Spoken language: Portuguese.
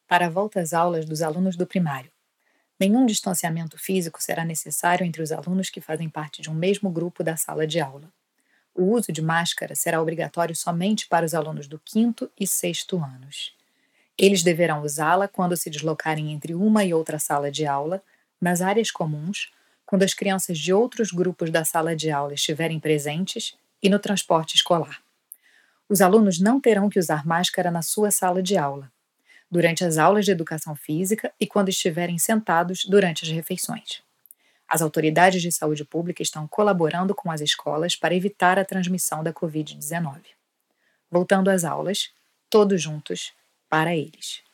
Para a volta às aulas dos alunos do primário. Nenhum distanciamento físico será necessário entre os alunos que fazem parte de um mesmo grupo da sala de aula. O uso de máscara será obrigatório somente para os alunos do quinto e sexto anos. Eles deverão usá-la quando se deslocarem entre uma e outra sala de aula, nas áreas comuns, quando as crianças de outros grupos da sala de aula estiverem presentes e no transporte escolar. Os alunos não terão que usar máscara na sua sala de aula, durante as aulas de educação física e quando estiverem sentados durante as refeições. As autoridades de saúde pública estão colaborando com as escolas para evitar a transmissão da Covid-19. Voltando às aulas, todos juntos, para eles.